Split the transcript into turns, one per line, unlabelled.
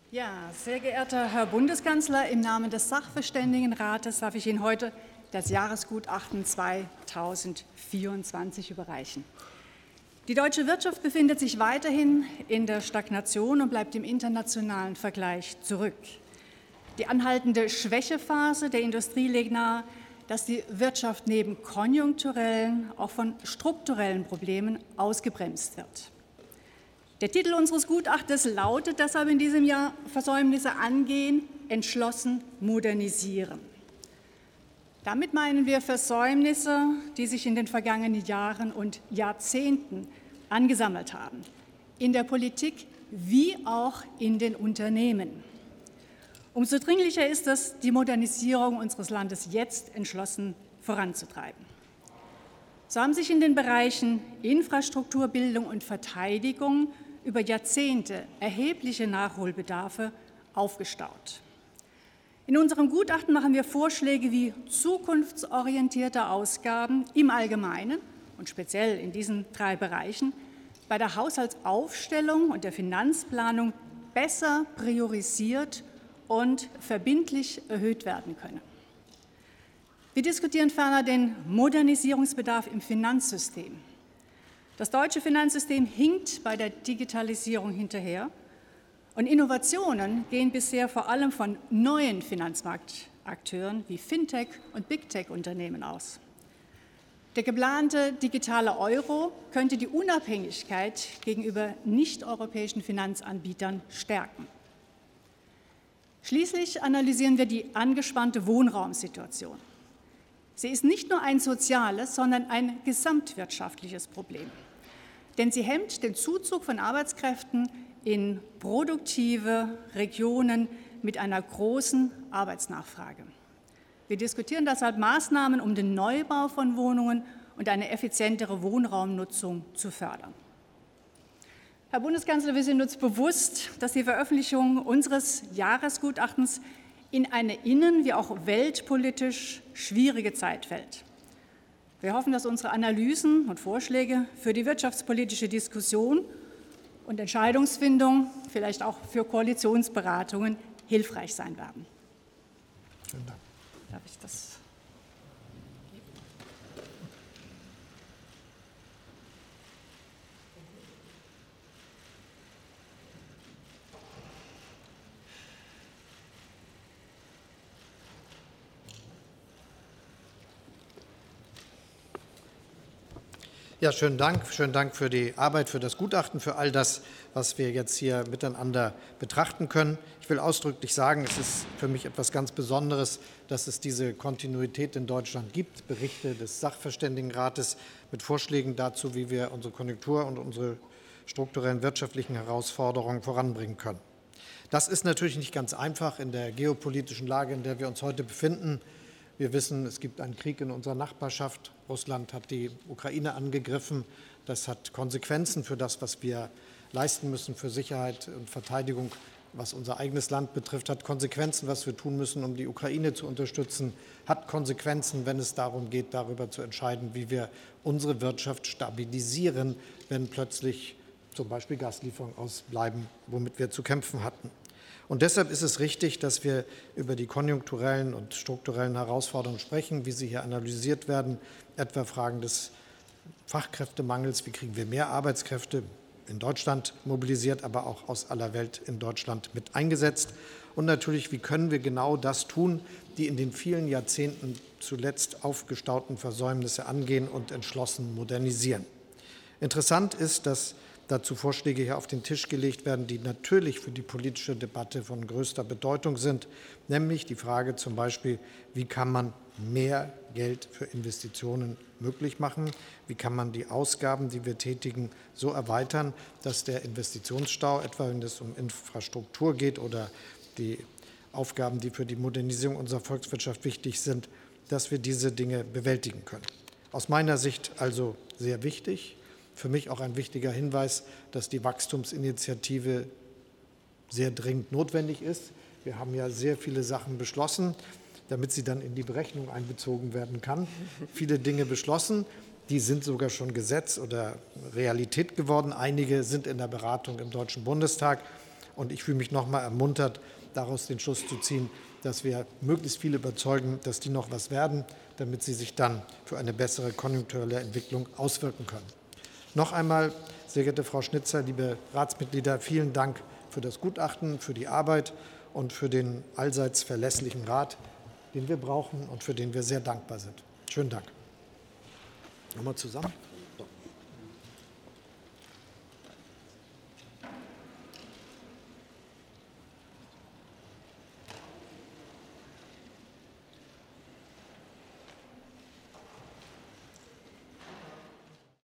Ja, sehr geehrter Herr Bundeskanzler, im Namen des Sachverständigenrates darf ich Ihnen heute das Jahresgutachten 2024 überreichen. Die deutsche Wirtschaft befindet sich weiterhin in der Stagnation und bleibt im internationalen Vergleich zurück. Die anhaltende Schwächephase der Industrie legt nahe, dass die Wirtschaft neben konjunkturellen auch von strukturellen Problemen ausgebremst wird. Der Titel unseres Gutachtens lautet deshalb in diesem Jahr Versäumnisse angehen, entschlossen modernisieren. Damit meinen wir Versäumnisse, die sich in den vergangenen Jahren und Jahrzehnten angesammelt haben, in der Politik wie auch in den Unternehmen. Umso dringlicher ist es, die Modernisierung unseres Landes jetzt entschlossen voranzutreiben. So haben sich in den Bereichen Infrastruktur, Bildung und Verteidigung über Jahrzehnte erhebliche Nachholbedarfe aufgestaut. In unserem Gutachten machen wir Vorschläge, wie zukunftsorientierte Ausgaben im Allgemeinen und speziell in diesen 3 Bereichen bei der Haushaltsaufstellung und der Finanzplanung besser priorisiert und verbindlich erhöht werden können. Wir diskutieren ferner den Modernisierungsbedarf im Finanzsystem. Das deutsche Finanzsystem hinkt bei der Digitalisierung hinterher und Innovationen gehen bisher vor allem von neuen Finanzmarktakteuren wie Fintech- und Big-Tech-Unternehmen aus. Der geplante digitale Euro könnte die Unabhängigkeit gegenüber nicht-europäischen Finanzanbietern stärken. Schließlich analysieren wir die angespannte Wohnraumsituation. Sie ist nicht nur ein soziales, sondern ein gesamtwirtschaftliches Problem. Denn sie hemmt den Zuzug von Arbeitskräften in produktive Regionen mit einer großen Arbeitsnachfrage. Wir diskutieren deshalb Maßnahmen, um den Neubau von Wohnungen und eine effizientere Wohnraumnutzung zu fördern. Herr Bundeskanzler, wir sind uns bewusst, dass die Veröffentlichung unseres Jahresgutachtens in eine innen- wie auch weltpolitisch schwierige Zeit fällt. Wir hoffen, dass unsere Analysen und Vorschläge für die wirtschaftspolitische Diskussion und Entscheidungsfindung, vielleicht auch für Koalitionsberatungen, hilfreich sein werden.
Vielen Dank.
Darf ich das?
Ja, schönen Dank. Schönen Dank für die Arbeit, für das Gutachten, für all das, was wir jetzt hier miteinander betrachten können. Ich will ausdrücklich sagen, es ist für mich etwas ganz Besonderes, dass es diese Kontinuität in Deutschland gibt. Berichte des Sachverständigenrates mit Vorschlägen dazu, wie wir unsere Konjunktur und unsere strukturellen wirtschaftlichen Herausforderungen voranbringen können. Das ist natürlich nicht ganz einfach in der geopolitischen Lage, in der wir uns heute befinden. Wir wissen, es gibt einen Krieg in unserer Nachbarschaft. Russland hat die Ukraine angegriffen. Das hat Konsequenzen für das, was wir leisten müssen für Sicherheit und Verteidigung, was unser eigenes Land betrifft, hat Konsequenzen, was wir tun müssen, um die Ukraine zu unterstützen, hat Konsequenzen, wenn es darum geht, darüber zu entscheiden, wie wir unsere Wirtschaft stabilisieren, wenn plötzlich zum Beispiel Gaslieferungen ausbleiben, womit wir zu kämpfen hatten. Und deshalb ist es richtig, dass wir über die konjunkturellen und strukturellen Herausforderungen sprechen, wie sie hier analysiert werden, etwa Fragen des Fachkräftemangels, wie kriegen wir mehr Arbeitskräfte in Deutschland mobilisiert, aber auch aus aller Welt in Deutschland mit eingesetzt. Und natürlich, wie können wir genau das tun, die in den vielen Jahrzehnten zuletzt aufgestauten Versäumnisse angehen und entschlossen modernisieren. Interessant ist, dass dazu Vorschläge hier auf den Tisch gelegt werden, die natürlich für die politische Debatte von größter Bedeutung sind, nämlich die Frage zum Beispiel, wie kann man mehr Geld für Investitionen möglich machen, wie kann man die Ausgaben, die wir tätigen, so erweitern, dass der Investitionsstau, etwa wenn es um Infrastruktur geht oder die Aufgaben, die für die Modernisierung unserer Volkswirtschaft wichtig sind, dass wir diese Dinge bewältigen können. Aus meiner Sicht also sehr wichtig. Für mich auch ein wichtiger Hinweis, dass die Wachstumsinitiative sehr dringend notwendig ist. Wir haben ja sehr viele Sachen beschlossen, damit sie dann in die Berechnung einbezogen werden kann. Viele Dinge beschlossen, die sind sogar schon Gesetz oder Realität geworden. Einige sind in der Beratung im Deutschen Bundestag. Und ich fühle mich nochmal ermuntert, daraus den Schluss zu ziehen, dass wir möglichst viele überzeugen, dass die noch was werden, damit sie sich dann für eine bessere konjunkturelle Entwicklung auswirken können. Noch einmal, sehr geehrte Frau Schnitzer, liebe Ratsmitglieder, vielen Dank für das Gutachten, für die Arbeit und für den allseits verlässlichen Rat, den wir brauchen und für den wir sehr dankbar sind. Schönen Dank. Nochmal zusammen.